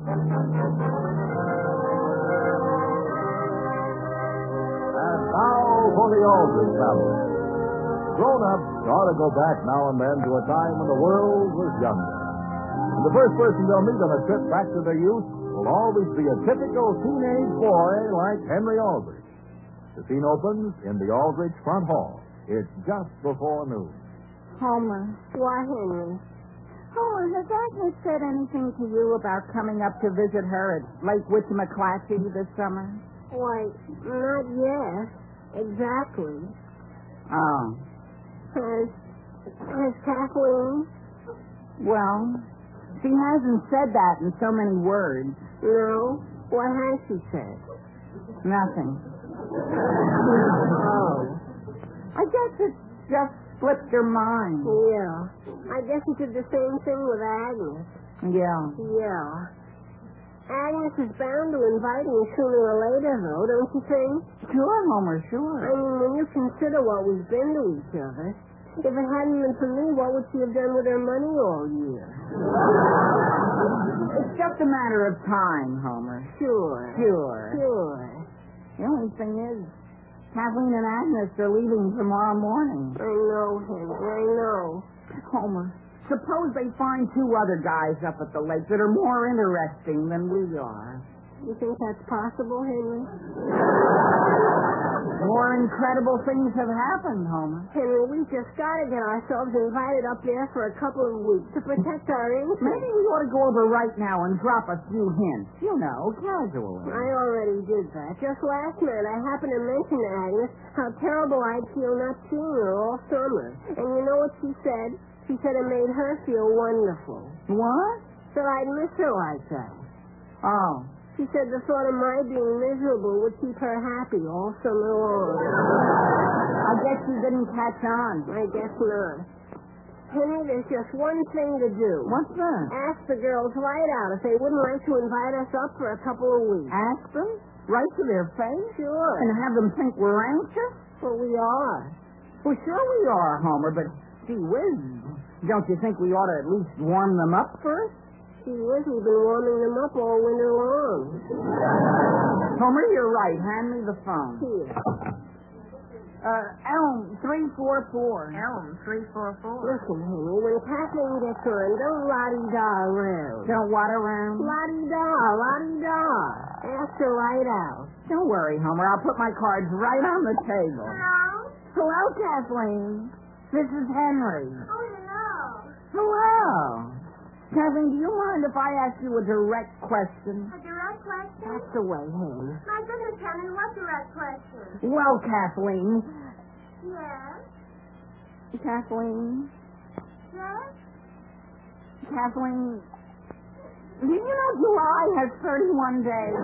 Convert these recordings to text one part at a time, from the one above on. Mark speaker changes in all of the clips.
Speaker 1: And now for the Aldrich family. Grown-ups ought to go back now and then to a time when the world was younger. And the first person they'll meet on a trip back to their youth will always be a typical teenage boy like Henry Aldrich. The scene opens in the Aldrich front hall. It's just before noon.
Speaker 2: Homer.
Speaker 3: Why, Henry?
Speaker 2: Homer, has Agnes said anything to you about coming up to visit her at Lake Witchemaclatchy this summer?
Speaker 3: Why, not yet. Exactly.
Speaker 2: Oh.
Speaker 3: Has Kathleen?
Speaker 2: Well, she hasn't said that in so many words.
Speaker 3: No? What has she said?
Speaker 2: Nothing.
Speaker 3: Oh.
Speaker 2: I guess it just slipped her mind.
Speaker 3: Yeah. I guess he did the same thing with Agnes.
Speaker 2: Yeah.
Speaker 3: Yeah. Agnes is bound to invite me sooner or later, though, don't you think?
Speaker 2: Sure, Homer,
Speaker 3: I
Speaker 2: sure.
Speaker 3: mean, when you consider what we've been to each other, if it hadn't been for me, what would she have done with her money all year?
Speaker 2: It's just a matter of time, Homer.
Speaker 3: Sure.
Speaker 2: Sure. The only thing is, Kathleen and Agnes are leaving tomorrow morning.
Speaker 3: I know, Henry, I know.
Speaker 2: Homer, suppose they find two other guys up at the lake that are more interesting than we are.
Speaker 3: You think that's possible, Henry?
Speaker 2: More incredible things have happened, Homer.
Speaker 3: Henry, we just got to get ourselves invited up there for a couple of weeks to protect our interests.
Speaker 2: Maybe we ought to go over right now and drop a few hints. You know, casually.
Speaker 3: I already did that. Just last night, I happened to mention to Agnes how terrible I'd feel not seeing her all summer. And you know what she said? She said it made her feel wonderful.
Speaker 2: What?
Speaker 3: That I'd miss her like that.
Speaker 2: Oh.
Speaker 3: She said the thought of my being miserable would keep her happy all summer long.
Speaker 2: I guess you didn't catch on.
Speaker 3: I guess not. Henry, there's just one thing to do.
Speaker 2: What's that?
Speaker 3: Ask the girls right out if they wouldn't like to invite us up for a couple of weeks.
Speaker 2: Ask them? Right to their face?
Speaker 3: Sure.
Speaker 2: And have them think we're anxious?
Speaker 3: Well, we are.
Speaker 2: Well, sure we are, Homer, but gee whiz, don't you think we ought to at least warm them up first?
Speaker 3: Gee whiz, we've been warming them up all winter long.
Speaker 2: Homer, you're right. Hand me the phone.
Speaker 3: Here.
Speaker 2: Elm 344.
Speaker 3: Elm 344. Listen, Henry, when Kathleen gets on, don't la-di-da around.
Speaker 2: Don't what around?
Speaker 3: La-di-da, la-di-da. Ask her right out.
Speaker 2: Don't worry, Homer. I'll put my cards right on the table.
Speaker 4: Hello?
Speaker 2: Hello, Kathleen. This is Henry.
Speaker 4: Oh, hello.
Speaker 2: Hello. Kathleen, do you mind if I ask you a direct question?
Speaker 4: A direct question?
Speaker 3: That's the way, Henry.
Speaker 4: My goodness, Henry, what direct question?
Speaker 2: Well, Kathleen.
Speaker 4: Yes?
Speaker 2: Kathleen?
Speaker 4: Yes?
Speaker 2: Kathleen, did you know July has 31 days?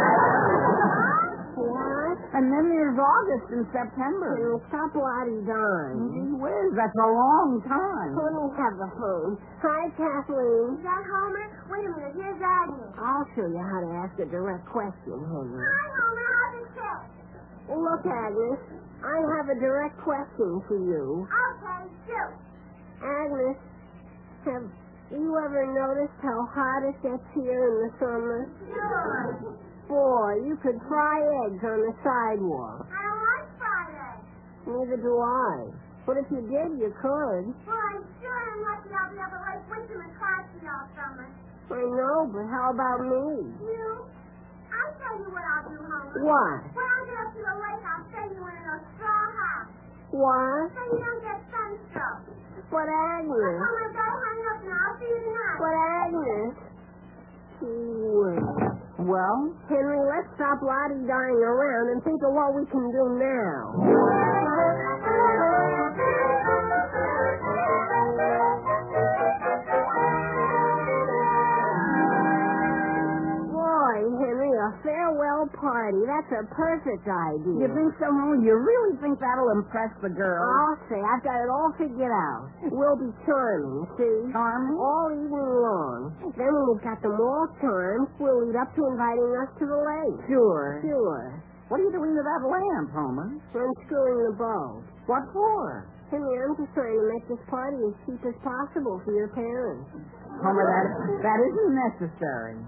Speaker 3: What?
Speaker 2: And then there's August and September.
Speaker 3: Henry, stop la-di-daing.
Speaker 2: Gee whiz, that's a long time.
Speaker 3: Let me have the phone. Hi, Kathleen.
Speaker 4: Is that Homer? Wait a minute, here's Agnes.
Speaker 3: I'll show you how to ask a direct question, Henry.
Speaker 4: Hi, Homer, how's it feel?
Speaker 3: Look, Agnes, I have a direct question for you.
Speaker 4: Okay, shoot.
Speaker 3: Agnes, have you ever noticed how hot it gets here in the summer?
Speaker 4: Sure.
Speaker 3: Boy, you could fry eggs on the sidewalk.
Speaker 4: I don't like fried eggs.
Speaker 3: Neither do I. But if you did, you could.
Speaker 4: Well, I'm sure I'm lucky I'll be able to like Witchemaclatchy all summer.
Speaker 3: I know, but how about me?
Speaker 4: You? I'll tell you what I'll do, Homer.
Speaker 3: What?
Speaker 4: When I get up to the lake, I'll send you in a straw hat.
Speaker 3: What?
Speaker 4: So you don't get sunstroke.
Speaker 3: But Agnes.
Speaker 4: I'm going to go hang up now. I'll see you tonight.
Speaker 3: But Agnes. Well,
Speaker 2: Well?
Speaker 3: Henry, let's stop la-di-daing around and think of what we can do now. Boy, Henry, a farewell party. That's a perfect idea.
Speaker 2: You think so, Homer? You really think that'll impress the girls?
Speaker 3: I'll say, I've got it all figured out. We'll be charming, see?
Speaker 2: Charming?
Speaker 3: All evening long. Then when we've got them all charmed, we'll lead up to inviting us to the lake.
Speaker 2: Sure.
Speaker 3: Sure.
Speaker 2: What are you doing to that lamp, Homer?
Speaker 3: Unscrewing the bulb.
Speaker 2: What for?
Speaker 3: Henry, I'm just trying to make this party as cheap as possible for your parents.
Speaker 2: Homer, that isn't necessary.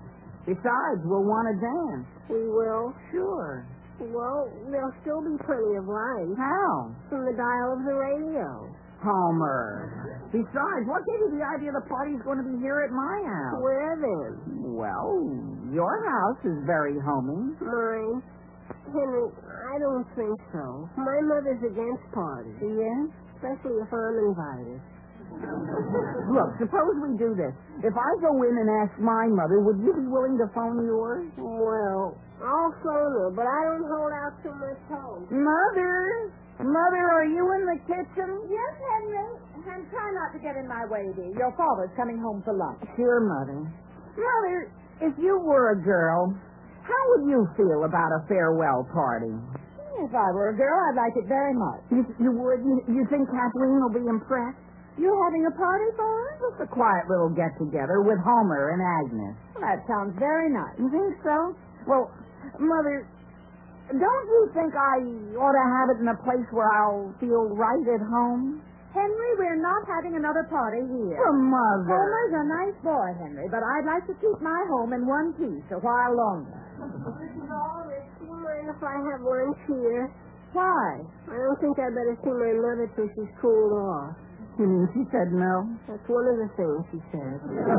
Speaker 2: Besides, we'll want to dance.
Speaker 3: We will.
Speaker 2: Sure.
Speaker 3: Well, there'll still be plenty of light
Speaker 2: How?
Speaker 3: from the dial of the radio.
Speaker 2: Homer. Besides, what gave you the idea the party's going to be here at my house?
Speaker 3: Where then?
Speaker 2: Well, your house is very homey.
Speaker 3: Mine? Henry, I don't think so. My mother's against parties.
Speaker 2: Yes?
Speaker 3: Especially if I'm invited.
Speaker 2: Look, suppose we do this. If I go in and ask my mother, would you be willing to phone yours?
Speaker 3: Well, I'll phone her, but I don't hold out too much hope.
Speaker 2: Mother? Mother, are you in the kitchen?
Speaker 5: Yes, Henry. And try not to get in my way, dear. Your father's coming home for lunch.
Speaker 2: Sure, Mother. Mother, if you were a girl, how would you feel about a farewell party?
Speaker 5: If I were a girl, I'd like it very much.
Speaker 2: You would? You think Kathleen will be impressed?
Speaker 5: You having a party for her?
Speaker 2: Just a quiet little get-together with Homer and Agnes.
Speaker 5: That sounds very nice.
Speaker 2: You think so? Well, Mother, don't you think I ought to have it in a place where I'll feel right at home?
Speaker 5: Henry, we're not having another party here.
Speaker 2: Well, Mother.
Speaker 5: Homer's a nice boy, Henry, but I'd like to keep my home in one piece a while longer.
Speaker 3: Mrs. Aldrich, do you mind if I have lunch here?
Speaker 5: Why?
Speaker 3: I don't think I'd better see my mother till she's cooled off.
Speaker 2: You mean she said no?
Speaker 3: That's one of the things she said.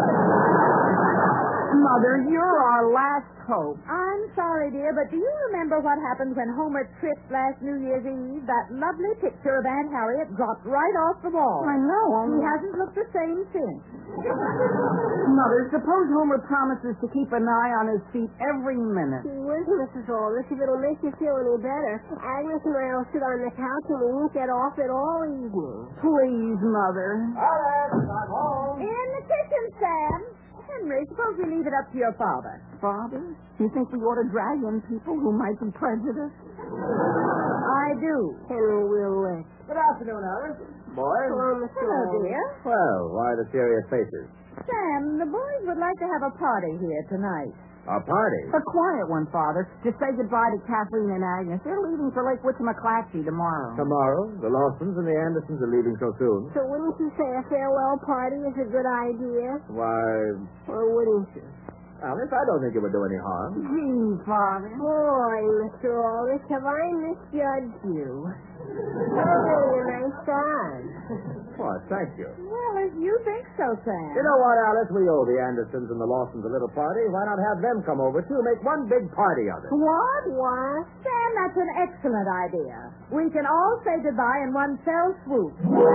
Speaker 2: Mother, you're our last hope.
Speaker 5: I'm sorry, dear, but do you remember what happened when Homer tripped last New Year's Eve? That lovely picture of Aunt Harriet dropped right off the wall.
Speaker 2: I know.
Speaker 5: He hasn't looked the same since.
Speaker 2: Mother, suppose Homer promises to keep an eye on his feet every minute.
Speaker 3: Gee whiz, Mrs. Aldrich, if it'll make you feel any better, Agnes and I will sit on the couch and we won't get off it all evening.
Speaker 2: Please, Mother.
Speaker 1: Alice, I'm home.
Speaker 5: In the kitchen, Sam. Henry, suppose we leave it up to your father.
Speaker 2: Father? You think we ought to drag in people who might be prejudiced?
Speaker 5: I do.
Speaker 3: Henry will let.
Speaker 1: Good afternoon, Alice. Boys?
Speaker 3: Hello, Mr.
Speaker 5: Hello,
Speaker 3: Aldrich.
Speaker 5: dear.
Speaker 1: Well, why the serious faces?
Speaker 5: Sam, the boys would like to have a party here tonight.
Speaker 1: A party?
Speaker 2: A quiet one, Father. To say goodbye to Kathleen and Agnes. They're leaving for Lake Witchemaclatchie tomorrow.
Speaker 1: Tomorrow? The Lawsons and the Andersons are leaving so soon.
Speaker 3: So wouldn't you say a farewell party is a good idea?
Speaker 1: Why,
Speaker 3: Or wouldn't you?
Speaker 1: Alice, I don't think it would do any harm.
Speaker 2: Gee, Father.
Speaker 3: Boy, Mr. Aldrich, have I misjudged you? You're really a nice guy.
Speaker 1: Why, thank you.
Speaker 5: Well, if you think so, Sam.
Speaker 1: You know what, Alice? We owe the Andersons and the Lawsons a little party. Why not have them come over, too? Make one big party of it.
Speaker 2: What?
Speaker 3: What?
Speaker 5: Sam, that's an excellent idea. We can all say goodbye in one fell swoop.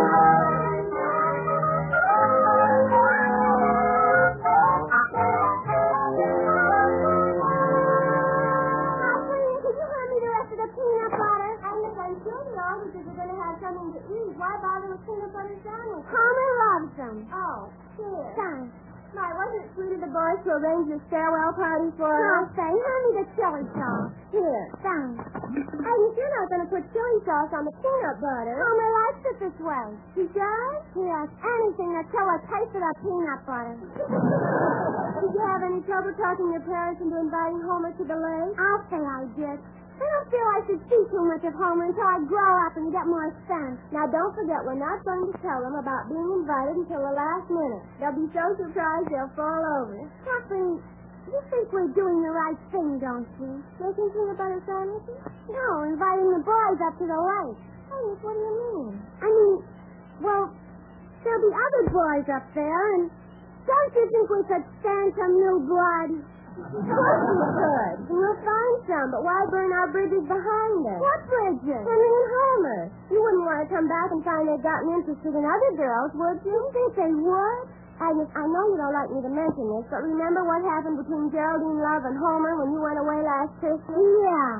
Speaker 4: Peanut butter. And I'm sure the Aldriches are going to have something to eat. Why bother with peanut butter sandwiches? Homer loves them. Oh, here. Thanks. My, wasn't it sweet of the boys to arrange this farewell party for us? No, say, hand me the chili sauce. Here. Thanks. Agnes, you're not going to put chili sauce on the peanut butter. Homer likes it this way. He does? Yes. Anything that show a taste of the peanut butter. Did you have any trouble talking your parents into inviting Homer to the lake? I'll say I did. I don't feel I should see too much of Homer until I grow up and get more sense. Now, don't forget, we're not going to tell them about being invited until the last minute. They'll be so surprised they'll fall over. Kathleen, you think we're doing the right thing, don't you? Making peanut butter sandwiches? No, inviting the boys up to the lake. Hey, what do you mean? I mean, well, there'll be other boys up there, and don't you think we could stand some new blood? Of course we could. We'll find some, but why burn our bridges behind us? What bridges? Henry and Homer. You wouldn't want to come back and find they've gotten interested in other girls, would you? You think they would? Agnes, I know you don't like me to mention this, but remember what happened between Geraldine Love and Homer when you went away last Christmas? Yeah.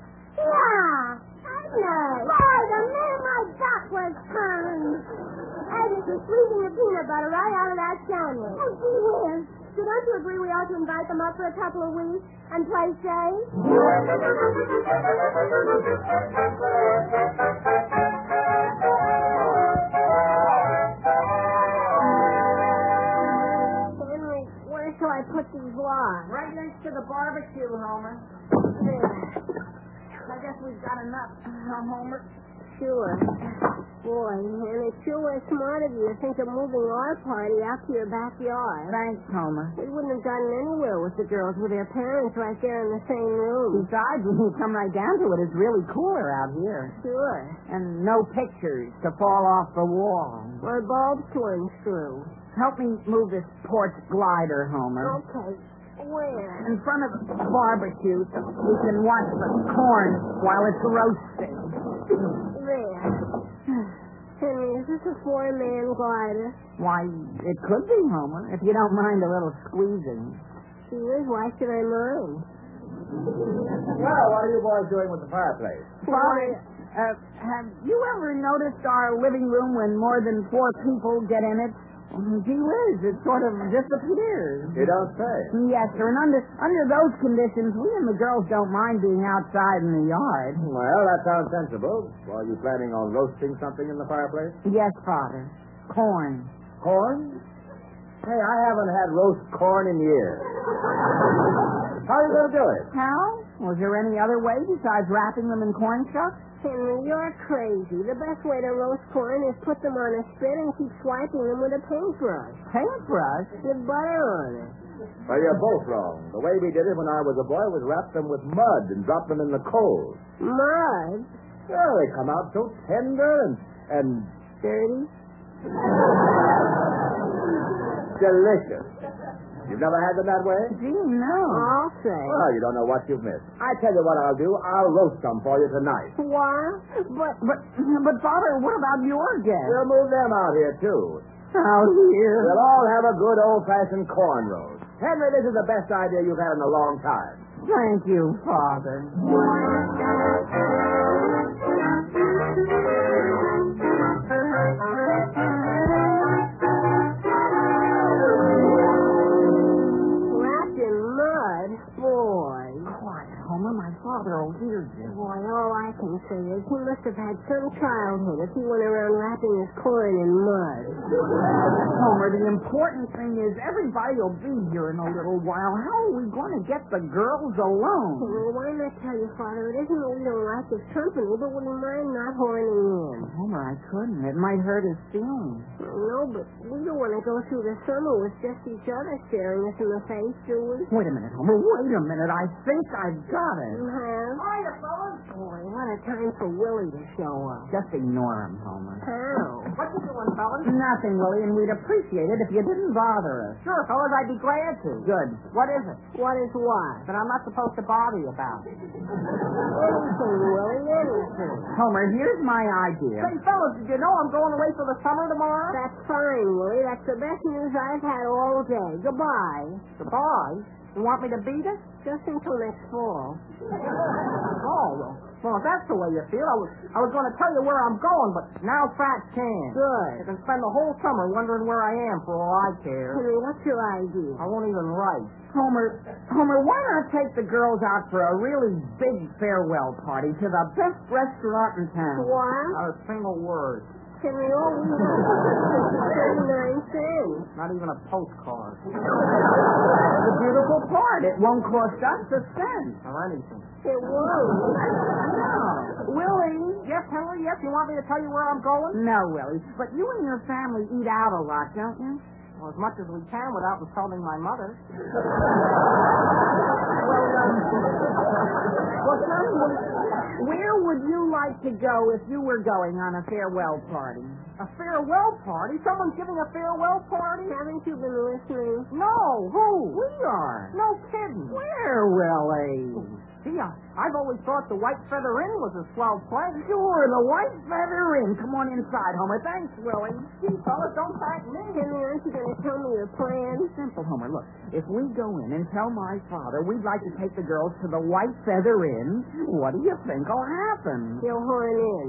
Speaker 4: Agnes. Boy, the minute my duck was turned. Agnes was squeezing the peanut butter right out of that sandwich. Oh, gee whiz. So don't you agree we ought to invite them up for a couple of weeks and play safe? Henry, where shall I put these logs?
Speaker 2: Right next to the barbecue, Homer.
Speaker 3: There.
Speaker 2: I guess we've got enough, Homer.
Speaker 3: sure. Boy, and it sure was smart of you to think of moving our party out to your backyard.
Speaker 2: Thanks, Homer.
Speaker 3: We wouldn't have gotten anywhere with the girls with their parents right there in the same room.
Speaker 2: Besides, when you come right down to it, it's really cooler out here.
Speaker 3: Sure.
Speaker 2: And no pictures to fall off the wall.
Speaker 3: Or bulbs to unscrew.
Speaker 2: Help me move this porch glider, Homer.
Speaker 3: Okay. Where?
Speaker 2: In front of the barbecue so we can watch the corn while it's roasting.
Speaker 3: There. Henry, is this a four-man glider?
Speaker 2: Why, it could be, Homer, if you don't mind a little squeezing.
Speaker 3: She is. Why should I mind?
Speaker 1: Well, what are you boys doing with the fireplace?
Speaker 2: Father, have you ever noticed our living room when more than 4 people get in it? Gee whiz, it sort of disappears.
Speaker 1: You don't say.
Speaker 2: Yes, sir, and under those conditions, we and the girls don't mind being outside in the yard.
Speaker 1: Well, that sounds sensible. Well, are you planning on roasting something in the fireplace?
Speaker 2: Yes, Father. Corn.
Speaker 1: Corn? Hey, I haven't had roast corn in years. How are you going to do it?
Speaker 2: How? Was there any other way besides wrapping them in corn shucks?
Speaker 3: Henry, you're crazy. The best way to roast corn is put them on a spit and keep swiping them with a paintbrush.
Speaker 2: Paintbrush?
Speaker 3: With butter on it.
Speaker 1: Well, you're both wrong. The way we did it when I was a boy was wrap them with mud and drop them in the coals.
Speaker 3: Mud?
Speaker 1: Well, they come out so tender and
Speaker 3: Dirty?
Speaker 1: delicious. You've never had them that way?
Speaker 2: Gee, no.
Speaker 3: I'll say.
Speaker 1: Well, you don't know what you've missed. I tell you what I'll do. I'll roast some for you tonight.
Speaker 3: What?
Speaker 2: But Father, what about your guests?
Speaker 1: We'll move them out here, too.
Speaker 2: Out here?
Speaker 1: We'll all have a good old-fashioned corn roast. Henry, this is the best idea you've had in a long time.
Speaker 2: Thank you, Father.
Speaker 3: Wrapped in mud? Boy.
Speaker 2: Quiet, Homer. My father will hear you.
Speaker 3: Boy, all I can say is he must have had some childhood if he went around wrapping his corn in mud.
Speaker 2: Homer, the important thing is everybody will be here in a little while. How are we going to get the girls alone?
Speaker 3: Henry, why not tell your father it isn't that we don't like his company, but we mind not horning in.
Speaker 2: Homer, I couldn't. It might hurt his feelings.
Speaker 3: No, but we don't want to go through the summer with just each other staring us in the face, do we?
Speaker 2: Wait a minute, Homer. Wait a minute. I think I've got it.
Speaker 3: You have?
Speaker 2: Hiya, fellas.
Speaker 3: Boy, what a time for Willie to show up.
Speaker 2: Just ignore him, Homer.
Speaker 3: How?
Speaker 2: What you doing, fellas? Nothing, Willie, and we'd appreciate it if you didn't bother us. Sure, fellas, I'd be glad to. Good. What is it?
Speaker 3: What is what?
Speaker 2: That I'm not supposed to bother you about.
Speaker 3: Anything, Willie, anything.
Speaker 2: Homer, here's my idea. Say, fellas, did you know I'm going away for the summer tomorrow?
Speaker 3: That's fine, Willie. That's the best news I've had all day. Goodbye.
Speaker 2: Goodbye. You want me to beat it?
Speaker 3: Just until next fall.
Speaker 2: Oh, well, if that's the way you feel, I was going to tell you where I'm going, but now facts can.
Speaker 3: Good.
Speaker 2: You can spend the whole summer wondering where I am for all I care.
Speaker 3: Henry, what's your idea?
Speaker 2: I won't even write. Homer, why not take the girls out for a really big farewell party to the best restaurant in town?
Speaker 3: What?
Speaker 2: Not a single word.
Speaker 3: Henry, all we have is 39 cents.
Speaker 2: Not even a postcard. The beautiful part. It won't cost us a cent. Or anything.
Speaker 3: It won't.
Speaker 2: No. Willie. Yes, Henry, yes. You want me to tell you where I'm going? No, Willie. But you and your family eat out a lot, don't you? Well, as much as we can without insulting my mother. Well, tell me, where would you like to go if you were going on a farewell party? A farewell party? Someone's giving a farewell party?
Speaker 3: Haven't you been listening?
Speaker 2: No. Who? We are. No kidding. Where, Willie? Gee, I've always thought the White Feather Inn was a swell place. Sure, the White Feather Inn. Come on inside, Homer. Thanks, Willie. Gee, fellas, don't thank me.
Speaker 3: Henry, aren't you going to tell me your plan?
Speaker 2: Simple, Homer. Look, if we go in and tell my father we'd like to take the girls to the White Feather Inn, what do you think will happen?
Speaker 3: He'll horn in.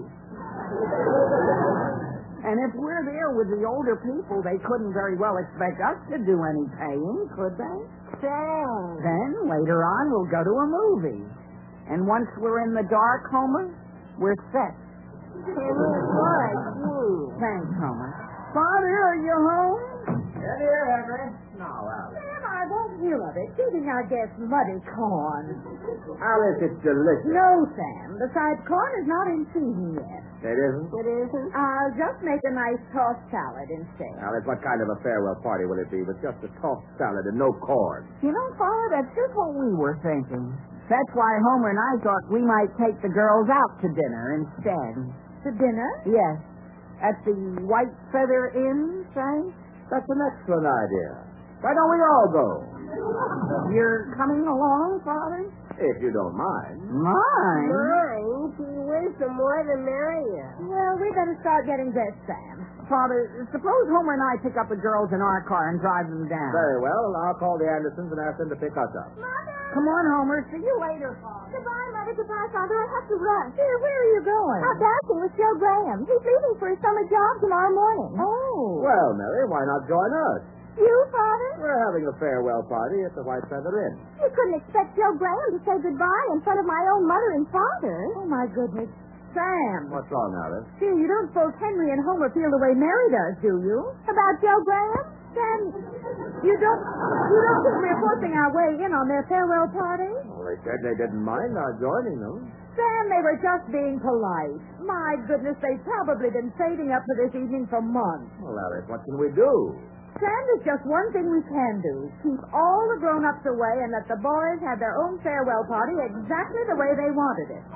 Speaker 2: And if we're there with the older people, they couldn't very well expect us to do any paying, could they?
Speaker 3: Say.
Speaker 2: Then, later on, we'll go to a movie. And once we're in the dark, Homer, we're set.
Speaker 3: Henry, what?
Speaker 2: Thanks, Homer. Father, are you home?
Speaker 1: Here, Henry. No, Al.
Speaker 2: Man, I
Speaker 5: I won't hear of it. Feeding our guests muddy corn.
Speaker 6: Alice, it's delicious.
Speaker 5: No, Sam. Besides, corn is not in season yet.
Speaker 6: It isn't?
Speaker 3: It isn't?
Speaker 5: I'll just make a nice tossed salad instead.
Speaker 6: Alice, what kind of a farewell party will it be with just a tossed salad and no corn?
Speaker 2: You know, Father, that's just what we were thinking. That's why Homer and I thought we might take the girls out to dinner instead.
Speaker 5: To dinner?
Speaker 2: Yes. At the White Feather Inn, say?
Speaker 6: That's an excellent idea. Why don't we all go?
Speaker 2: You're coming along, Father?
Speaker 6: If you don't mind.
Speaker 2: Mine?
Speaker 3: Mine? Gee whiz, the more the merrier.
Speaker 5: Well, we better start getting dressed, Sam.
Speaker 2: Father, suppose Homer and I pick up the girls in our car and drive them down.
Speaker 6: Very well. I'll call the Andersons and ask them to pick us up.
Speaker 4: Mother!
Speaker 2: Come on, Homer. See you later, Father.
Speaker 4: Goodbye, Mother. Goodbye, Father. I have to rush.
Speaker 5: Here, where are you going?
Speaker 4: Out dancing with Joe Graham. He's leaving for his summer job tomorrow morning.
Speaker 5: Oh.
Speaker 6: Well, Mary, why not join us?
Speaker 4: You, Father?
Speaker 6: We're having a farewell party at the White Feather Inn.
Speaker 4: You couldn't expect Joe Graham to say goodbye in front of my own mother and father.
Speaker 5: Oh, my goodness. Sam.
Speaker 6: What's wrong, Alice?
Speaker 5: Gee, you don't suppose Henry and Homer feel the way Mary does, do you?
Speaker 4: About Joe Graham?
Speaker 5: Sam, you don't think we're forcing our way in on their farewell party?
Speaker 6: Well, they said they didn't mind our joining them.
Speaker 5: Sam, they were just being polite. My goodness, they've probably been saving up for this evening for months.
Speaker 6: Well, Alice, what can we do?
Speaker 5: Sam, there's just one thing we can do. Keep all the grown-ups away and let the boys have their own farewell party exactly the way they wanted it.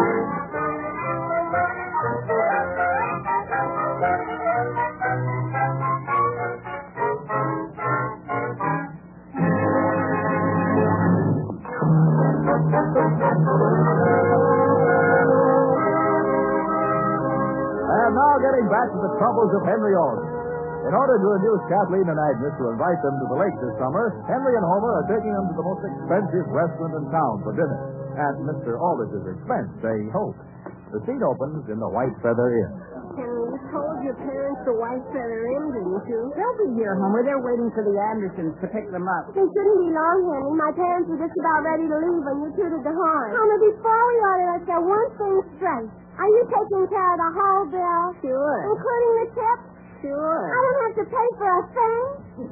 Speaker 1: And now getting back to the troubles of Henry Aldrich. In order to induce Kathleen and Agnes to invite them to the lake this summer, Henry and Homer are taking them to the most expensive restaurant in town for dinner. At Mr. Aldrich's expense, they hope. The seat opens in the White Feather Inn.
Speaker 3: Henry, you told your parents the White Feather Inn, didn't you?
Speaker 2: They'll be here, Homer. They're waiting for the Andersons to pick them up.
Speaker 4: They shouldn't be long, Henry. My parents were just about ready to leave when you tooted the horn. Homer, before we order, let's get one thing straight. Are you taking care of the whole bill?
Speaker 3: Sure.
Speaker 4: Including the tip?
Speaker 3: Sure.
Speaker 4: I don't have to pay for a thing?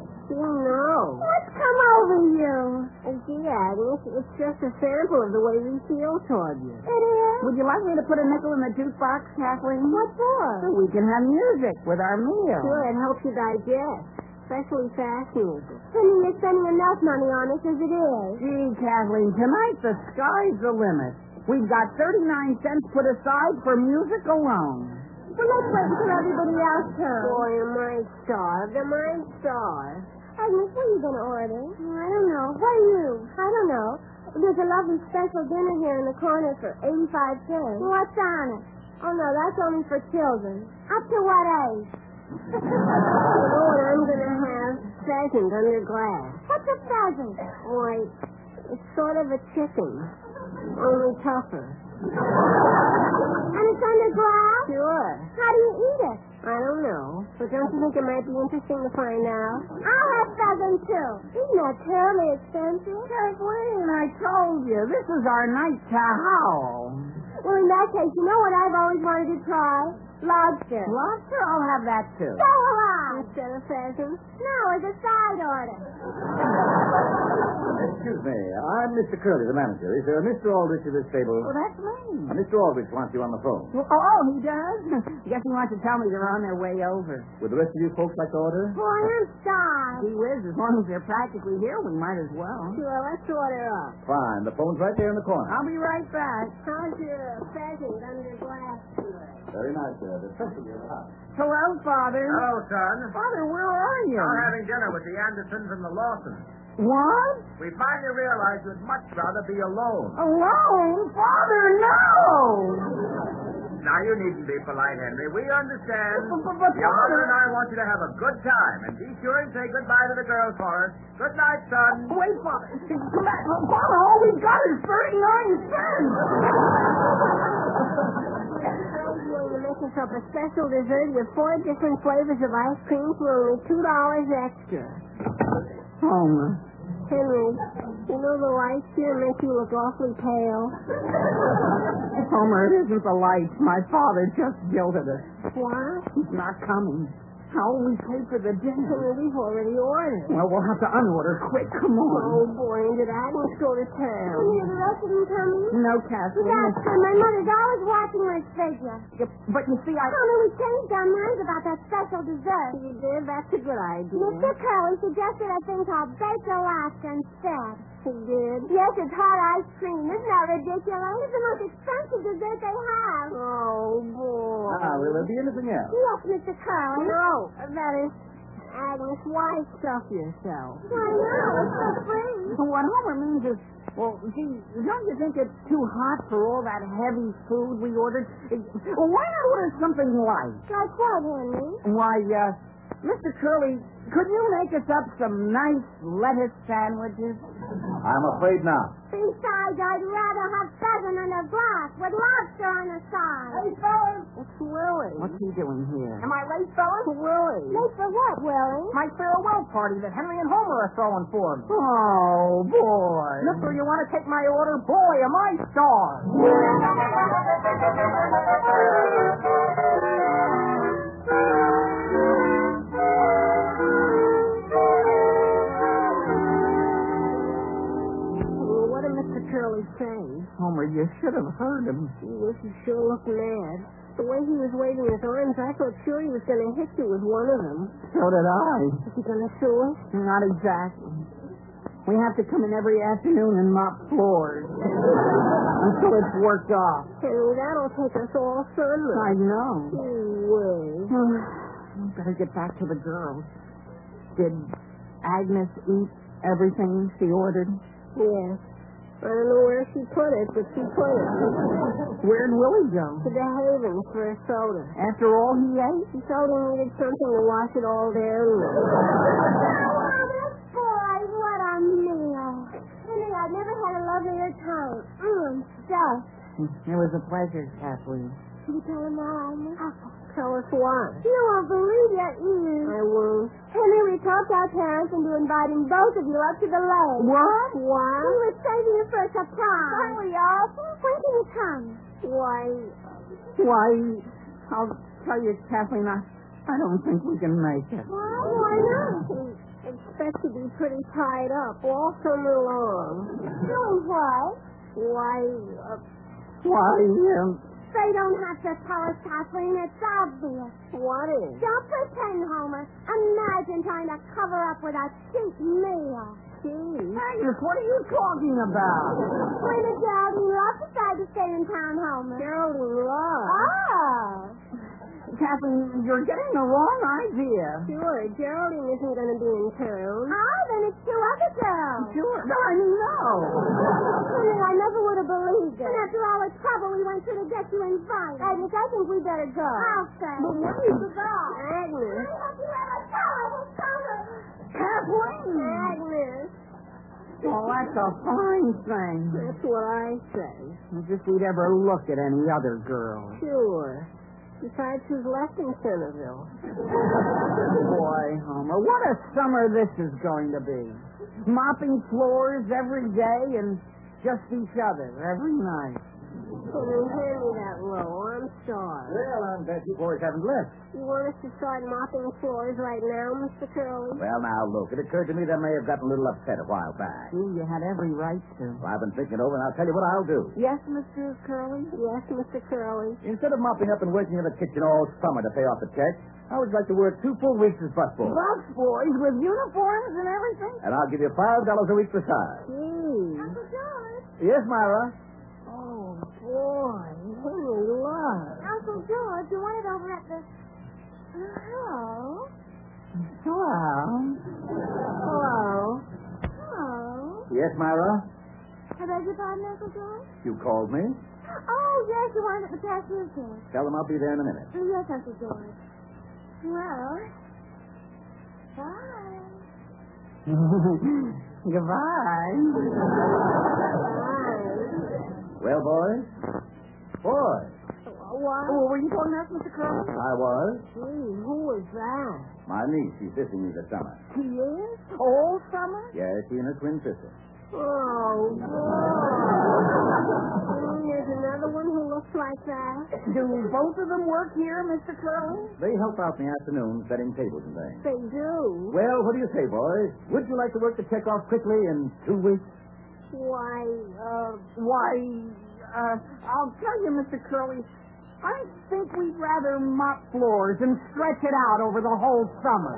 Speaker 3: No.
Speaker 4: What's come over you?
Speaker 3: Gee, Agnes, it's just a sample of the way we feel toward you.
Speaker 4: It is?
Speaker 2: Would you like me to put a nickel in the jukebox, Kathleen?
Speaker 4: What for?
Speaker 2: So we can have music with our meal.
Speaker 3: Sure, it helps you digest. Especially fast music.
Speaker 4: Henry, you're spending enough money on us as it is.
Speaker 2: Gee, Kathleen, tonight the sky's the limit. We've got 39 cents put aside for music alone.
Speaker 4: Well, let's wait until everybody else comes.
Speaker 3: Boy, am I starved. Am I starved?
Speaker 4: Agnes, what are you going to order? I don't know. What are you? I don't know. There's a lovely special dinner here in the corner for 85 cents. What's on it? Oh, no, that's only for children. Up to what age?
Speaker 3: You know what I'm going to have? Pheasant under glass.
Speaker 4: What's a pheasant?
Speaker 3: Why, it's sort of a chicken. Only tougher.
Speaker 4: And it's under glass?
Speaker 3: Sure.
Speaker 4: How do you eat it?
Speaker 3: I don't know. But don't you think it might be interesting to find out?
Speaker 4: I'll have pheasant, too. Isn't that terribly expensive?
Speaker 2: Kathleen, I told you, this is our night to howl.
Speaker 4: Well, in that case, you know what I've always wanted to try? Lobster.
Speaker 2: Lobster? I'll have that, too.
Speaker 4: So will I.
Speaker 3: Instead of pheasant?
Speaker 4: No, as a side order.
Speaker 6: Excuse me. I'm Mr. Curley, the manager. Is there a Mr. Aldrich at this table?
Speaker 2: Well, that's me.
Speaker 6: Mr. Aldrich wants you on the phone.
Speaker 2: Oh, he does? Guess he wants to tell me they're on their way over.
Speaker 6: Would the rest of you folks like to order?
Speaker 4: Boy, I'm starved.
Speaker 2: Gee whiz, as long as they're practically here, we might as well.
Speaker 3: Sure, let's order up.
Speaker 6: Fine. The phone's right there in the corner.
Speaker 2: I'll be right back.
Speaker 3: How's your pheasant under glass tonight?
Speaker 6: Very nice, sir. Especially your house.
Speaker 2: Hello, Father.
Speaker 7: Hello, son.
Speaker 2: Father, where are you?
Speaker 7: I'm having dinner with the Andersons and the Lawsons.
Speaker 2: What?
Speaker 7: We finally realized we'd much rather be alone.
Speaker 2: Alone? Father, no!
Speaker 7: Now, you needn't be polite, Henry. We understand.
Speaker 2: But
Speaker 7: Your mother
Speaker 2: Father...
Speaker 7: and I want you to have a good time. And be sure and say goodbye to the girls for us. Good night, son.
Speaker 2: Wait, Father. Come back. Father, all we've got is 39 cents.
Speaker 3: Going to make us up a special dessert with 4 different flavors of ice cream for only $2 extra.
Speaker 2: Homer.
Speaker 3: Henry, you know the lights here make you look awfully pale.
Speaker 2: Homer, it isn't the lights. My father just jilted us.
Speaker 3: What?
Speaker 2: He's not coming. How will we pay for the dinner?
Speaker 3: Well, we've already ordered.
Speaker 2: Well, we'll have to unorder quick. Come on.
Speaker 3: Oh, boy, and did Agnes go to town?
Speaker 4: The rest of them coming?
Speaker 2: No, Kathleen.
Speaker 4: That's good. My mother's always watching my figure.
Speaker 2: But you see,
Speaker 4: Honey, we changed our minds about that special dessert.
Speaker 3: You did? That's a good idea.
Speaker 4: Mr. Curly suggested a thing called baked Alaska instead.
Speaker 3: He did?
Speaker 4: Yes, it's hot ice cream. Isn't that ridiculous? It's the most expensive dessert they have.
Speaker 3: Oh, boy.
Speaker 6: Will there be anything else?
Speaker 4: Yes, Mr. Curly.
Speaker 3: No, that is... Agnes, why stuff yourself?
Speaker 4: I know. It's so free.
Speaker 2: what Homer means is, well, gee, don't you think it's too hot for all that heavy food we ordered? Well, why not order something light?
Speaker 4: Like what, Henry?
Speaker 2: Why, Mr. Curly, could you make us up some nice lettuce sandwiches?
Speaker 6: I'm afraid not.
Speaker 4: Besides, I'd rather have pheasant in a glass with lobster on the side.
Speaker 2: Hey, fellas!
Speaker 3: It's Willie.
Speaker 2: What's he doing here?
Speaker 5: Am I late, fellas?
Speaker 3: Willie.
Speaker 4: Late for what, Willie?
Speaker 5: My farewell party that Henry and Homer are throwing for me.
Speaker 2: Oh, boy.
Speaker 5: Mister, you want to take my order? Boy, am I starved.
Speaker 3: What did Mr. Curly say?
Speaker 2: Homer, you should have heard him.
Speaker 3: Yes, he sure looked mad. The way he was waving his arms, I thought sure he was going to hit you with one of them.
Speaker 2: So did I.
Speaker 3: Is he going to sue us?
Speaker 2: Not exactly. We have to come in every afternoon and mop floors until it's worked off.
Speaker 3: Henry, that'll take us all summer.
Speaker 2: I know. Better get back to the girls. Did Agnes eat everything she ordered?
Speaker 3: Yes. I don't know where she put it, but she put it.
Speaker 2: Where'd Willie go?
Speaker 3: To the Havens for a soda.
Speaker 2: After all he ate?
Speaker 3: He told he needed something to wash it all down with.
Speaker 4: Boy, what a meal. Henry, I've never had a lovelier time. Stuff.
Speaker 2: It was a pleasure, Kathleen.
Speaker 4: Can you tell him now, Agnes?
Speaker 3: Tell us why.
Speaker 4: You won't believe it, you.
Speaker 3: I won't.
Speaker 4: Henry, we talked our parents into inviting both of you up to the lake.
Speaker 2: What?
Speaker 3: Why?
Speaker 4: We were saving you for a surprise. Aren't we all? When can you come?
Speaker 2: Why, I'll tell you, Kathleen, I don't think we can make it.
Speaker 4: Why not?
Speaker 3: We expect to be pretty tied up all summer long.
Speaker 4: Doing what? They don't have to tell us, Kathleen. It's obvious.
Speaker 3: What is?
Speaker 4: Don't pretend, Homer. Imagine trying to cover up with a cheap meal.
Speaker 3: Cheap?
Speaker 2: Agnes, what are you talking about?
Speaker 4: When did Geraldine Love decide to stay in town, Homer?
Speaker 3: Geraldine Love.
Speaker 4: Oh.
Speaker 2: Kathleen, you're getting the wrong idea.
Speaker 3: Sure, Geraldine isn't going to be in town.
Speaker 4: Oh, then it's two other girls.
Speaker 2: Sure. No, I mean, no.
Speaker 4: Henry, I never would have believed it. And after all the trouble we went through to get you invited. Agnes, I think we better go. I'll say.
Speaker 2: But what are you...
Speaker 3: Agnes.
Speaker 4: Have you ever told us, Homer?
Speaker 2: Kathleen!
Speaker 3: Agnes.
Speaker 2: Well, that's a fine thing.
Speaker 3: That's what I say.
Speaker 2: As if we'd ever look at any other girl.
Speaker 3: Sure. Besides, who's left in Centerville?
Speaker 2: Boy, Homer, what a summer this is going to be. Mopping floors every day and just each other every night.
Speaker 3: Well, then hand me that roll. I'm sorry.
Speaker 6: Well, I'm glad you boys haven't left.
Speaker 3: You want us to start mopping floors right now, Mr. Curly?
Speaker 6: Well, now, look, it occurred to me that I may have gotten a little upset a while back.
Speaker 2: You had every right to.
Speaker 6: Well, I've been thinking over, and I'll tell you what I'll do.
Speaker 2: Yes, Mr. Curly?
Speaker 3: Yes, Mr. Curly.
Speaker 6: Instead of mopping up and working in the kitchen all summer to pay off the check, I would like to work 2 full weeks as busboy.
Speaker 2: Busboys with uniforms and everything?
Speaker 6: And I'll give you $5 a week besides.
Speaker 3: Gee.
Speaker 4: Uncle George.
Speaker 6: Yes, Myra?
Speaker 3: Oh, boy. Henry Love.
Speaker 4: Uncle George, you want it over at the... Hello?
Speaker 2: Hello.
Speaker 3: Hello.
Speaker 4: Hello?
Speaker 6: Yes, Myra?
Speaker 4: I beg your pardon, Uncle George?
Speaker 6: You called me?
Speaker 4: Oh, yes, you wanted at the cashier's desk.
Speaker 6: Tell them I'll be there in a minute.
Speaker 4: Yes, Uncle George. Well, bye.
Speaker 2: Goodbye.
Speaker 6: Well, boys? Boys?
Speaker 3: What?
Speaker 2: Oh, were you going to ask Mr. Curly?
Speaker 6: I was.
Speaker 3: Gee, who was that?
Speaker 6: My niece, she's visiting me this summer.
Speaker 3: He is?
Speaker 2: All summer?
Speaker 6: Yes, she and her twin sister.
Speaker 3: Oh, boy. There's another one who looks like like that?
Speaker 2: Do both of them work here, Mr. Curly?
Speaker 6: They help out in the afternoon setting tables and things.
Speaker 3: They do.
Speaker 6: Well, what do you say, boys? Would you like to work the check off quickly in 2 weeks?
Speaker 3: Why,
Speaker 2: I'll tell you, Mr. Curly, I think we'd rather mop floors and stretch it out over the whole summer.